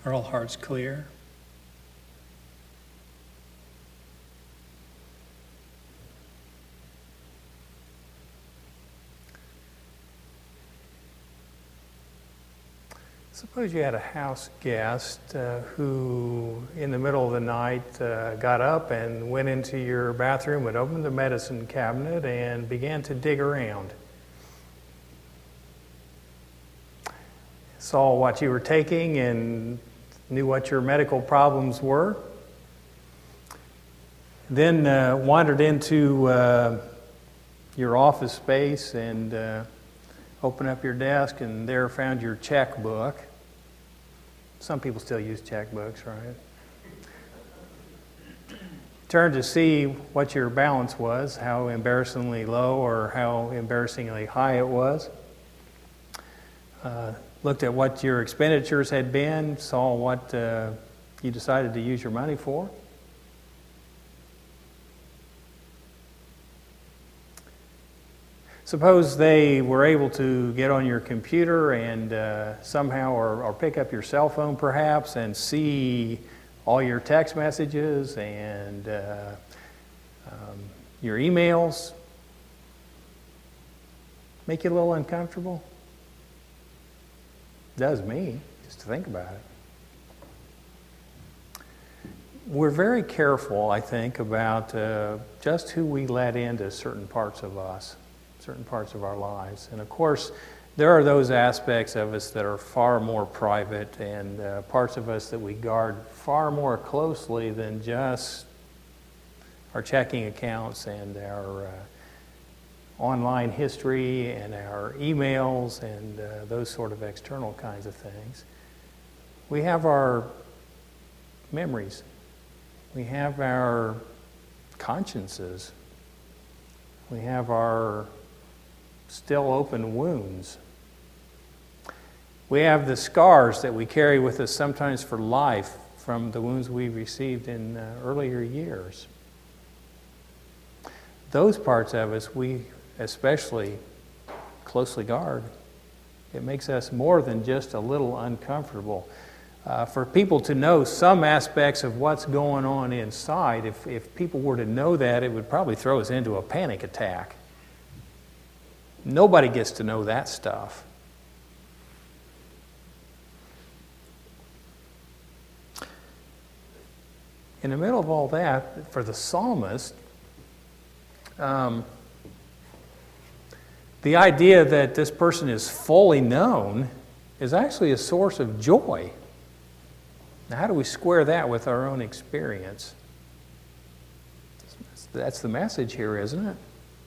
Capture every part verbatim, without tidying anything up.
Are all hearts clear? Suppose you had a house guest uh, who, in the middle of the night, uh, got up and went into your bathroom and opened the medicine cabinet and began to dig around. Saw what you were taking and knew what your medical problems were. Then uh, wandered into uh, your office space and uh, opened up your desk and there found your checkbook. Some people still use checkbooks, right? Turned to see what your balance was, how embarrassingly low or how embarrassingly high it was. Uh, looked at what your expenditures had been, saw what uh, you decided to use your money for. Suppose they were able to get on your computer and uh, somehow, or, or pick up your cell phone perhaps, and see all your text messages and uh, um, your emails. Make you a little uncomfortable? Does me, just to think about it. We're very careful, I think, about uh, just who we let into certain parts of us. Certain parts of our lives. And of course, there are those aspects of us that are far more private and uh, parts of us that we guard far more closely than just our checking accounts and our uh, online history and our emails and uh, those sort of external kinds of things. We have our memories. We have our consciences. We have our still open wounds. We have the scars that we carry with us sometimes for life from the wounds we received in uh, earlier years. Those parts of us we especially closely guard. It makes us more than just a little uncomfortable. Uh, for people to know some aspects of what's going on inside, if, if people were to know that, it would probably throw us into a panic attack. Nobody gets to know that stuff. In the middle of all that, for the psalmist, um, the idea that this person is fully known is actually a source of joy. Now, how do we square that with our own experience? That's the message here, isn't it?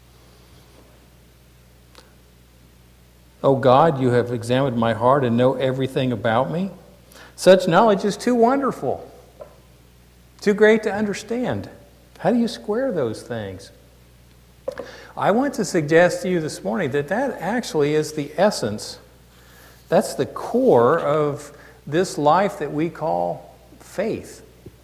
O God, you have examined my heart and know everything about me. Such knowledge is too wonderful, too great to understand. How do you square those things? I want to suggest to you this morning that that actually is the essence. That's the core of this life that we call faith.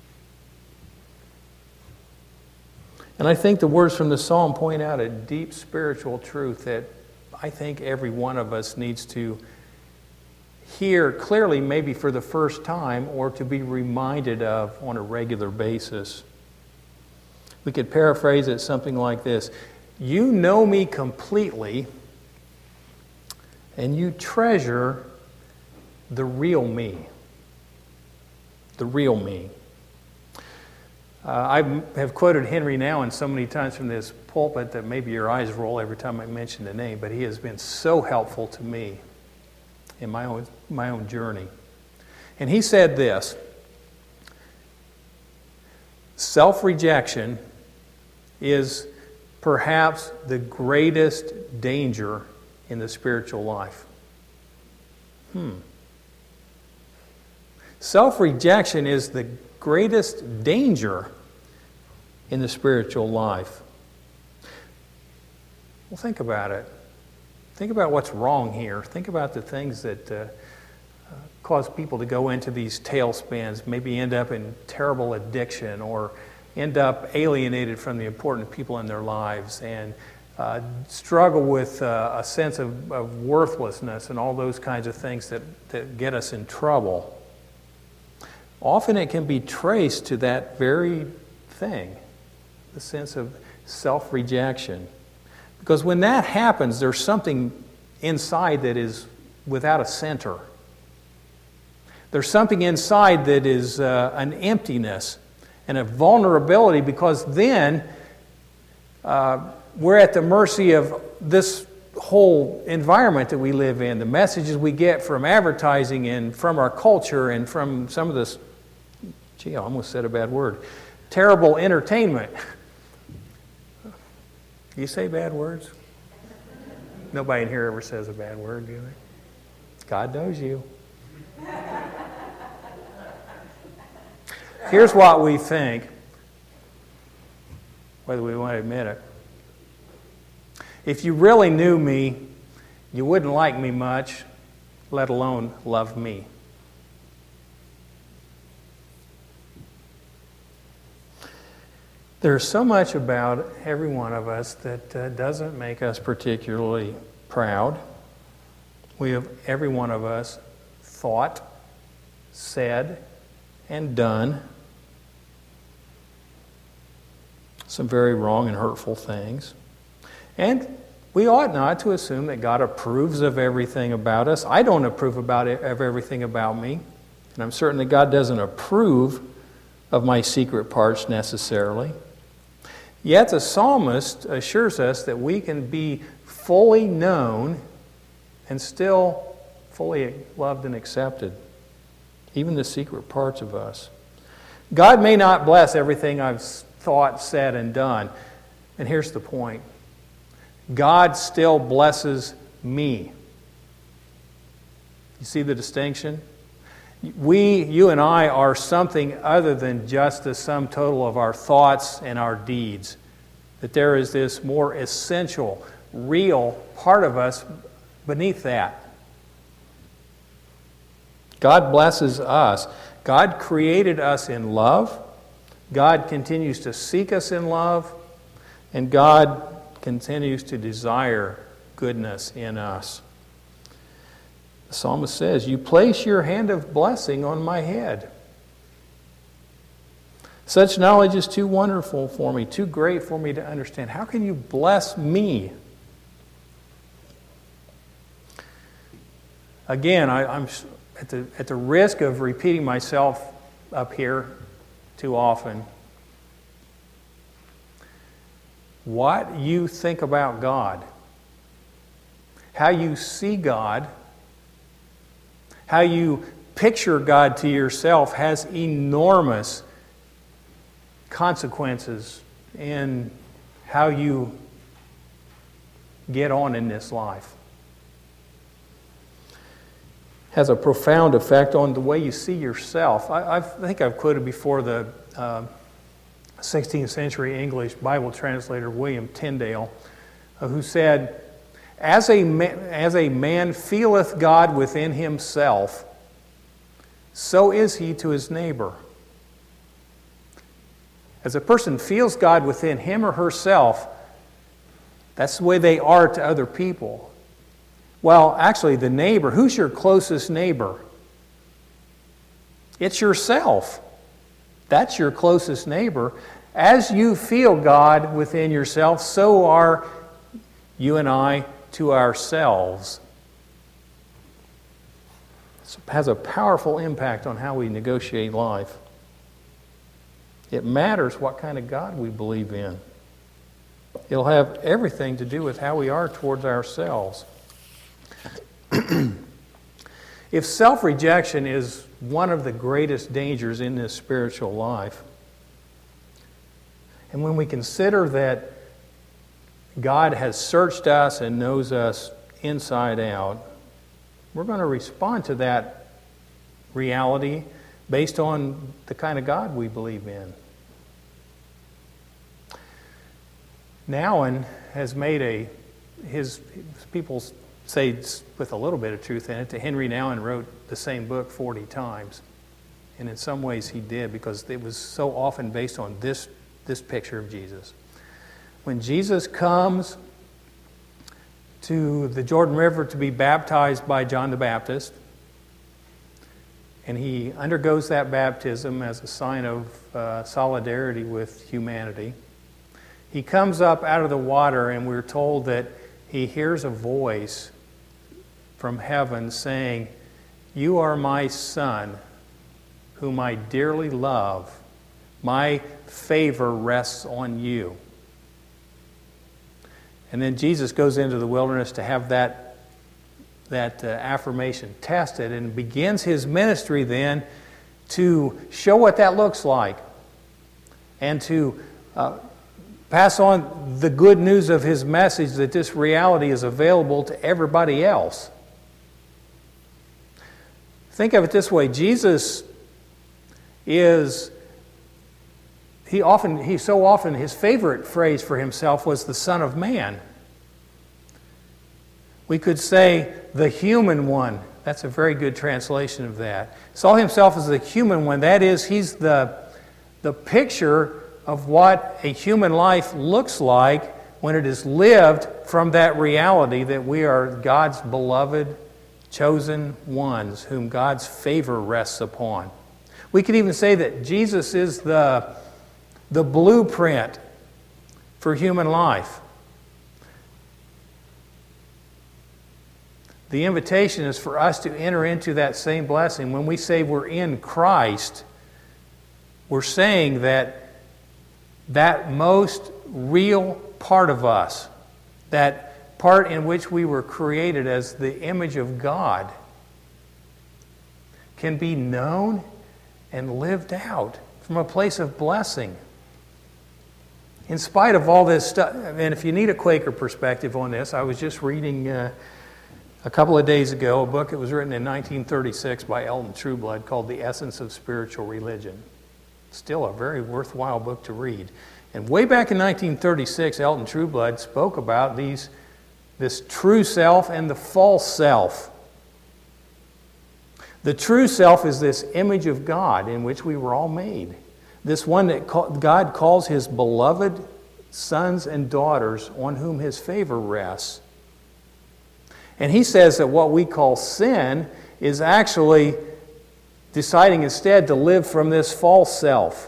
And I think the words from the psalm point out a deep spiritual truth that I think every one of us needs to hear clearly, maybe for the first time, or to be reminded of on a regular basis. We could paraphrase it something like this: you know me completely, and you treasure the real me. The real me. Uh, I have quoted Henry Nouwen so many times from this pulpit that maybe your eyes roll every time I mention the name, but he has been so helpful to me in my own, my own journey. And he said this: self-rejection is perhaps the greatest danger in the spiritual life. Hmm. Self-rejection is the greatest danger in the spiritual life. Well, think about it. Think about what's wrong here. Think about the things that uh, uh, cause people to go into these tailspins, maybe end up in terrible addiction or end up alienated from the important people in their lives and uh, struggle with uh, a sense of, of worthlessness and all those kinds of things that, that get us in trouble. often it can be traced to that very thing, the sense of self-rejection. Because when that happens, there's something inside that is without a center. There's something inside that is uh, an emptiness and a vulnerability, because then uh, we're at the mercy of this whole environment that we live in, the messages we get from advertising and from our culture and from some of this, gee, I almost said a bad word, terrible entertainment. You say bad words? Nobody in here ever says a bad word, do they? God knows you. Here's what we think, whether we want to admit it. If you really knew me, you wouldn't like me much, let alone love me. There's so much about every one of us that uh, doesn't make us particularly proud. We have, every one of us, thought, said, and done some very wrong and hurtful things. And we ought not to assume that God approves of everything about us. I don't approve about it, of everything about me. And I'm certain that God doesn't approve of my secret parts necessarily. Yet the psalmist assures us that we can be fully known and still fully loved and accepted, even the secret parts of us. God may not bless everything I've thought, said, and done. And here's the point. God still blesses me. You see the distinction? We, you and I, are something other than just the sum total of our thoughts and our deeds. That there is this more essential, real part of us beneath that. God blesses us. God created us in love. God continues to seek us in love. And God continues to desire goodness in us. The psalmist says, "You place your hand of blessing on my head." Such knowledge is too wonderful for me, too great for me to understand. How can you bless me? Again, I, I'm at the, at the risk of repeating myself up here too often. What you think about God, how you see God, how you picture God to yourself has enormous consequences in how you get on in this life. Has a profound effect on the way you see yourself. I, I think I've quoted before the uh, sixteenth century English Bible translator William Tyndale, uh, who said, as a, man, as a man feeleth God within himself, so is he to his neighbor. As a person feels God within him or herself, that's the way they are to other people. Well, actually, the neighbor, who's your closest neighbor? It's yourself. That's your closest neighbor. As you feel God within yourself, so are you and I to ourselves. It has a powerful impact on how we negotiate life. It matters what kind of God we believe in. It'll have everything to do with how we are towards ourselves. If self-rejection is one of the greatest dangers in this spiritual life, and when we consider that God has searched us and knows us inside out, we're going to respond to that reality based on the kind of God we believe in. Nouwen has made a, his, his people say with a little bit of truth in it, that Henry Nouwen wrote the same book forty times. And in some ways he did, because it was so often based on this, this picture of Jesus. When Jesus comes to the Jordan River to be baptized by John the Baptist, and he undergoes that baptism as a sign of uh, solidarity with humanity. He comes up out of the water, and we're told that he hears a voice from heaven saying, "You are my Son, whom I dearly love. My favor rests on you." And then Jesus goes into the wilderness to have that, that uh, affirmation tested, and begins his ministry then to show what that looks like and to uh, pass on the good news of his message that this reality is available to everybody else. Think of it this way. Jesus is, he often, he so often, his favorite phrase for himself was the Son of Man. We could say the human one. That's a very good translation of that. Saw himself as the human one. That is, he's the, the picture of what a human life looks like when it is lived from that reality that we are God's beloved, chosen ones whom God's favor rests upon. We could even say that Jesus is the, the blueprint for human life. The invitation is for us to enter into that same blessing. When we say we're in Christ, we're saying that that most real part of us, that part in which we were created as the image of God, can be known and lived out from a place of blessing. In spite of all this stuff, and if you need a Quaker perspective on this, I was just reading uh, a couple of days ago a book that was written in nineteen thirty-six by Elton Trueblood called The Essence of Spiritual Religion. Still a very worthwhile book to read. And way back in nineteen thirty-six, Elton Trueblood spoke about these, this true self and the false self. The true self is this image of God in which we were all made. This one that God calls his beloved sons and daughters on whom his favor rests. And he says that what we call sin is actually deciding instead to live from this false self.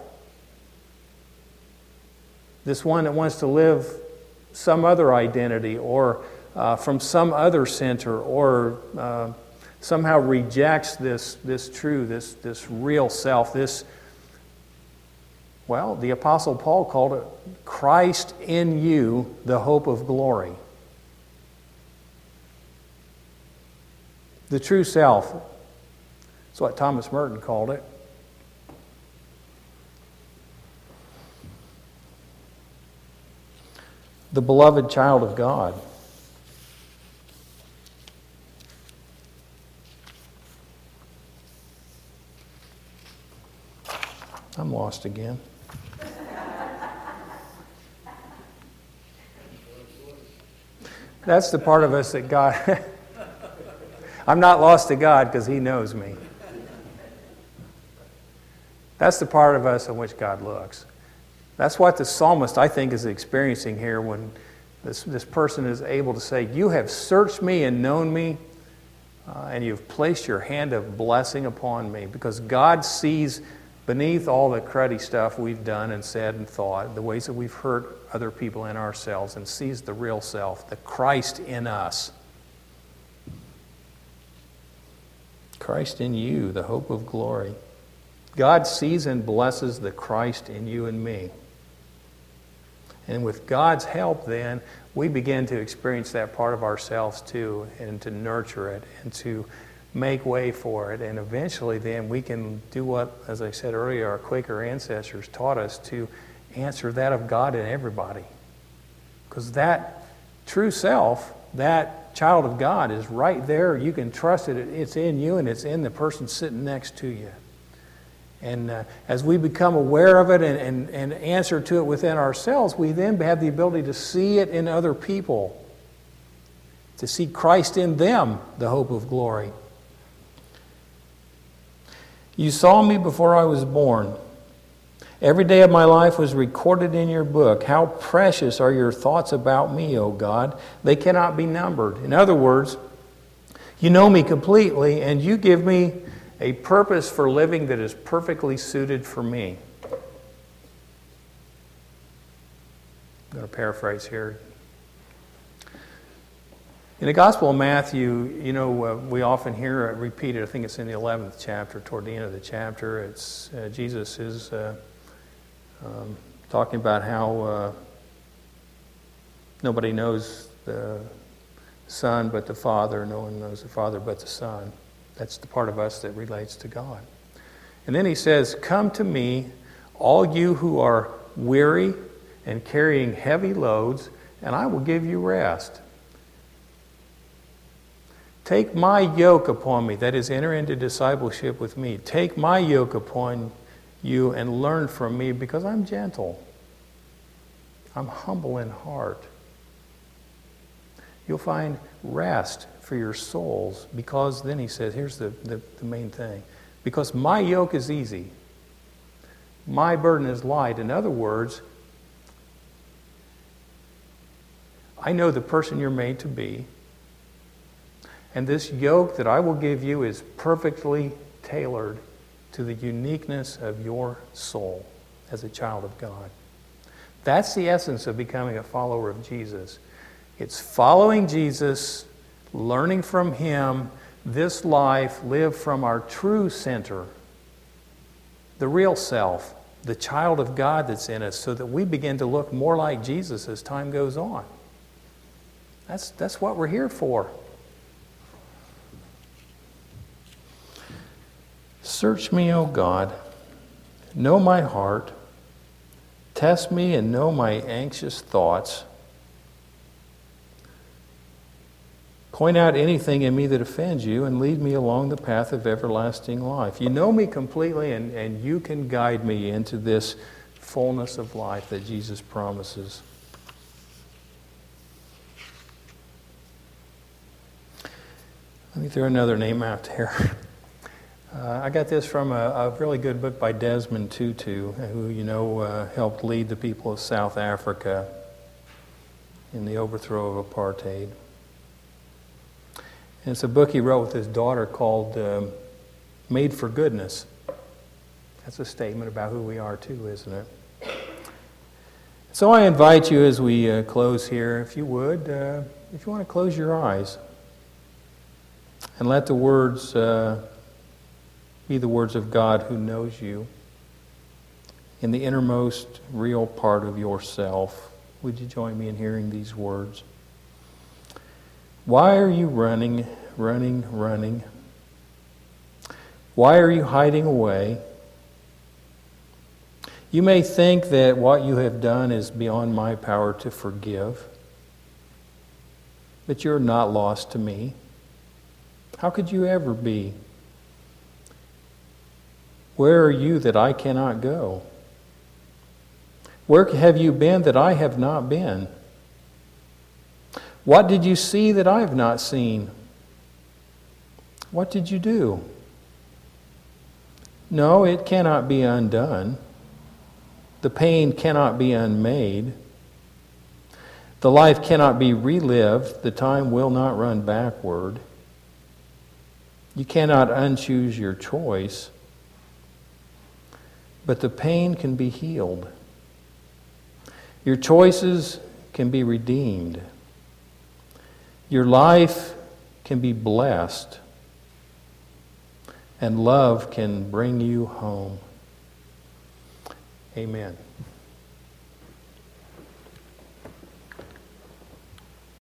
This one that wants to live some other identity or uh, from some other center or uh, somehow rejects this, this true, this, this real self, this, well, the Apostle Paul called it Christ in you, the hope of glory. The true self. That's what Thomas Merton called it. The beloved child of God. I'm lost again. That's the part of us that God... I'm not lost to God because He knows me. That's the part of us on which God looks. That's what the psalmist, I think, is experiencing here when this, this person is able to say, "You have searched me and known me, uh, and you've placed your hand of blessing upon me," because God sees beneath all the cruddy stuff we've done and said and thought, the ways that we've hurt other people and ourselves, and sees the real self, the Christ in us. Christ in you, the hope of glory. God sees and blesses the Christ in you and me. And with God's help then, we begin to experience that part of ourselves too, and to nurture it, and to make way for it. And eventually then we can do what, as I said earlier, our Quaker ancestors taught us, to answer that of God in everybody. Because that true self, that child of God, is right there. You can trust it. It's in you, and it's in the person sitting next to you. And uh, as we become aware of it and, and, and answer to it within ourselves, we then have the ability to see it in other people, to see Christ in them, the hope of glory. You saw me before I was born. Every day of my life was recorded in your book. How precious are your thoughts about me, O God. They cannot be numbered. In other words, you know me completely, and you give me a purpose for living that is perfectly suited for me. I'm going to paraphrase here. In the Gospel of Matthew, you know, uh, we often hear it repeated. I think it's in the eleventh chapter, toward the end of the chapter. It's uh, Jesus is uh, um, talking about how uh, nobody knows the Son but the Father. No one knows the Father but the Son. That's the part of us that relates to God. And then he says, "Come to me, all you who are weary and carrying heavy loads, and I will give you rest. Take my yoke upon me," that is, enter into discipleship with me. "Take my yoke upon you and learn from me, because I'm gentle. I'm humble in heart. You'll find rest for your souls, because," then he says, here's the, the, the main thing, "because my yoke is easy. My burden is light." In other words, I know the person you're made to be. And this yoke that I will give you is perfectly tailored to the uniqueness of your soul as a child of God. That's the essence of becoming a follower of Jesus. It's following Jesus, learning from Him, this life lived from our true center, the real self, the child of God that's in us, so that we begin to look more like Jesus as time goes on. That's, that's what we're here for. "Search me, O God, know my heart, test me and know my anxious thoughts. Point out anything in me that offends you and lead me along the path of everlasting life." You know me completely, and, and you can guide me into this fullness of life that Jesus promises. Let me throw another name out there. Uh, I got this from a, a really good book by Desmond Tutu, who, you know, uh, helped lead the people of South Africa in the overthrow of apartheid. And it's a book he wrote with his daughter called um, Made for Goodness. That's a statement about who we are too, isn't it? So I invite you, as we uh, close here, if you would, uh, if you want to close your eyes and let the words uh, be the words of God who knows you in the innermost real part of yourself. Would you join me in hearing these words? Why are you running, running, running? Why are you hiding away? You may think that what you have done is beyond my power to forgive, but you're not lost to me. How could you ever be? Where are you that I cannot go? Where have you been that I have not been? What did you see that I have not seen? What did you do? No, it cannot be undone. The pain cannot be unmade. The life cannot be relived. The time will not run backward. You cannot unchoose your choice. But the pain can be healed. Your choices can be redeemed. Your life can be blessed. And love can bring you home. Amen.